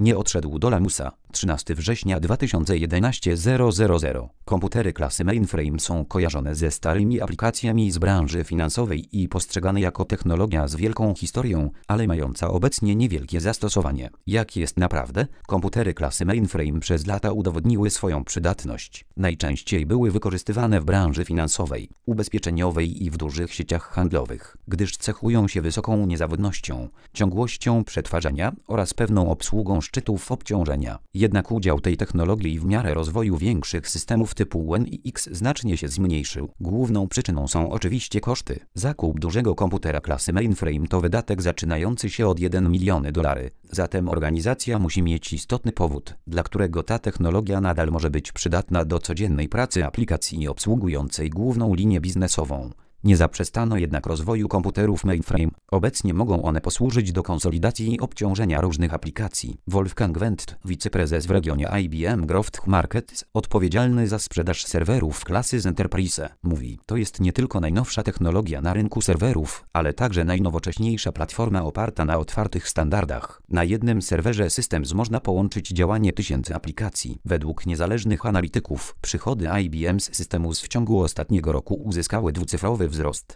nie odszedł do lamusa. 13 września 2011 000. Komputery klasy mainframe są kojarzone ze starymi aplikacjami z branży finansowej i postrzegane jako technologia z wielką historią, ale mająca obecnie niewielkie zastosowanie. Jak jest naprawdę? Komputery klasy mainframe przez lata udowodniły swoją przydatność. Najczęściej były wykorzystywane w branży finansowej, ubezpieczeniowej i w dużych sieciach handlowych, gdyż cechują się wysoką niezawodnością, ciągłością przetwarzania oraz pewną obsługą szczytów obciążenia. Jednak udział tej technologii w miarę rozwoju większych systemów typu NX znacznie się zmniejszył. Główną przyczyną są oczywiście koszty. Zakup dużego komputera klasy mainframe to wydatek zaczynający się od $1 milion. Zatem organizacja musi mieć istotny powód, dla którego ta technologia nadal może być przydatna do codziennej pracy aplikacji obsługującej główną linię biznesową. Nie zaprzestano jednak rozwoju komputerów mainframe. Obecnie mogą one posłużyć do konsolidacji obciążenia różnych aplikacji. Wolfgang Wendt, wiceprezes w regionie IBM Growth Markets, odpowiedzialny za sprzedaż serwerów klasy Enterprise, mówi: to jest nie tylko najnowsza technologia na rynku serwerów, ale także najnowocześniejsza platforma oparta na otwartych standardach. Na jednym serwerze Systems można połączyć działanie tysięcy aplikacji. Według niezależnych analityków przychody IBM z Systems w ciągu ostatniego roku uzyskały dwucyfrowy wzrost.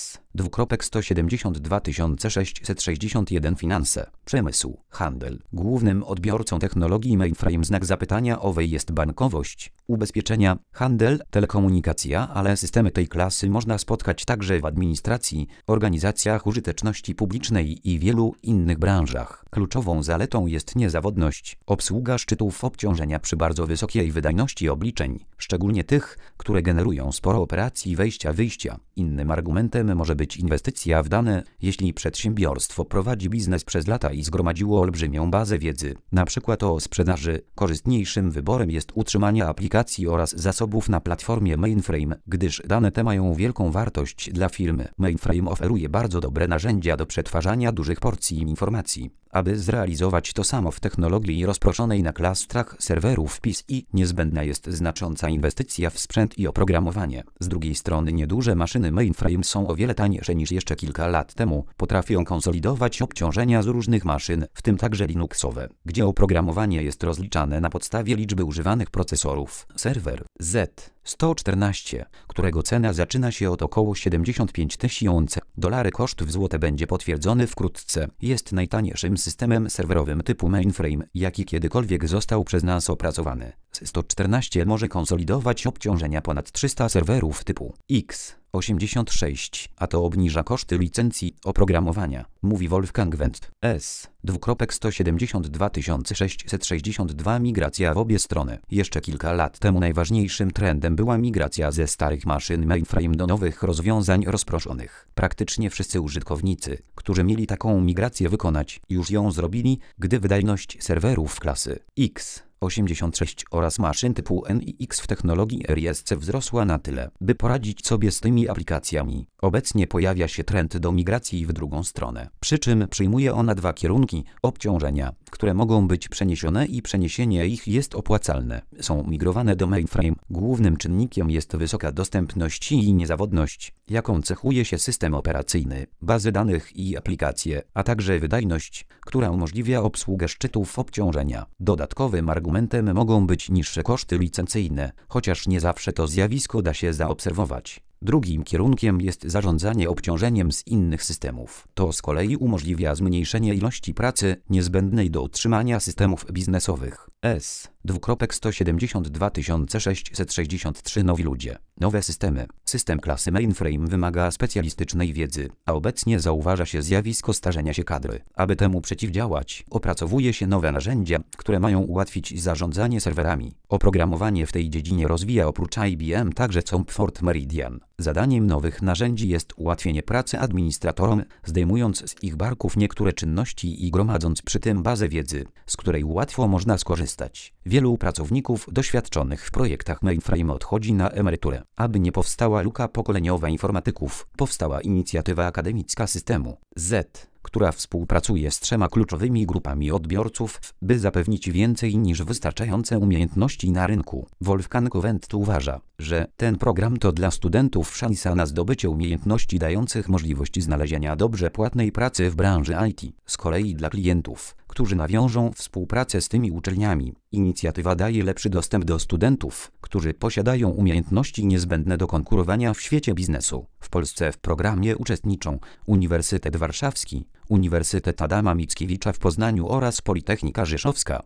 S.172 661 Finanse, przemysł, handel. Głównym odbiorcą technologii mainframe znak zapytania owej jest bankowość, ubezpieczenia, handel, telekomunikacja, ale systemy tej klasy można spotkać także w administracji, organizacjach użyteczności publicznej i wielu innych branżach. Kluczową zaletą jest niezawodność, obsługa szczytów obciążenia przy bardzo wysokiej wydajności obliczeń, szczególnie tych, które generują sporo operacji wejścia-wyjścia. Innym argumentem może być inwestycja w dane. Jeśli przedsiębiorstwo prowadzi biznes przez lata i zgromadziło olbrzymią bazę wiedzy, na przykład o sprzedaży, korzystniejszym wyborem jest utrzymanie aplikacji oraz zasobów na platformie mainframe, gdyż dane te mają wielką wartość dla firmy. Mainframe oferuje bardzo dobre narzędzia do przetwarzania dużych porcji informacji. Aby zrealizować to samo w technologii rozproszonej na klastrach serwerów PCI, niezbędna jest znacząca inwestycja w sprzęt i oprogramowanie. Z drugiej strony nieduże maszyny mainframe są o wiele tańsze niż jeszcze kilka lat temu. Potrafią konsolidować obciążenia z różnych maszyn, w tym także Linuxowe, gdzie oprogramowanie jest rozliczane na podstawie liczby używanych procesorów. Serwer Z114, którego cena zaczyna się od około $75,000. Koszt w złote będzie potwierdzony wkrótce. Jest najtańszym systemem serwerowym typu mainframe, jaki kiedykolwiek został przez nas opracowany. Z114 może konsolidować obciążenia ponad 300 serwerów typu x86, a to obniża koszty licencji oprogramowania, mówi Wolfgang Wendt. S.172 662 Migracja w obie strony. Jeszcze kilka lat temu najważniejszym trendem była migracja ze starych maszyn mainframe do nowych rozwiązań rozproszonych. Praktycznie wszyscy użytkownicy, którzy mieli taką migrację wykonać, już ją zrobili, gdy wydajność serwerów klasy x86 oraz maszyn typu NX w technologii RISC wzrosła na tyle, by poradzić sobie z tymi aplikacjami. Obecnie pojawia się trend do migracji w drugą stronę, przy czym przyjmuje ona dwa kierunki: obciążenia, które mogą być przeniesione i przeniesienie ich jest opłacalne, są migrowane do mainframe. Głównym czynnikiem jest wysoka dostępność i niezawodność, jaką cechuje się system operacyjny, bazy danych i aplikacje, a także wydajność, która umożliwia obsługę szczytów obciążenia. Dodatkowym argumentem mogą być niższe koszty licencyjne, chociaż nie zawsze to zjawisko da się zaobserwować. Drugim kierunkiem jest zarządzanie obciążeniem z innych systemów. To z kolei umożliwia zmniejszenie ilości pracy niezbędnej do utrzymania systemów biznesowych. S.172 663 Nowi ludzie. Nowe systemy. System klasy mainframe wymaga specjalistycznej wiedzy, a obecnie zauważa się zjawisko starzenia się kadry. Aby temu przeciwdziałać, opracowuje się nowe narzędzia, które mają ułatwić zarządzanie serwerami. Oprogramowanie w tej dziedzinie rozwija oprócz IBM także Software Meridian. Zadaniem nowych narzędzi jest ułatwienie pracy administratorom, zdejmując z ich barków niektóre czynności i gromadząc przy tym bazę wiedzy, z której łatwo można skorzystać. Wielu pracowników doświadczonych w projektach mainframe odchodzi na emeryturę. Aby nie powstała luka pokoleniowa informatyków, powstała inicjatywa akademicka systemu Z, która współpracuje z 3 kluczowymi grupami odbiorców, by zapewnić więcej niż wystarczające umiejętności na rynku. Wolfgang Wendt uważa, że ten program to dla studentów szansa na zdobycie umiejętności dających możliwość znalezienia dobrze płatnej pracy w branży IT. Z kolei dla klientów którzy nawiążą współpracę z tymi uczelniami. Inicjatywa daje lepszy dostęp do studentów, którzy posiadają umiejętności niezbędne do konkurowania w świecie biznesu. W Polsce w programie uczestniczą Uniwersytet Warszawski, Uniwersytet Adama Mickiewicza w Poznaniu oraz Politechnika Rzeszowska.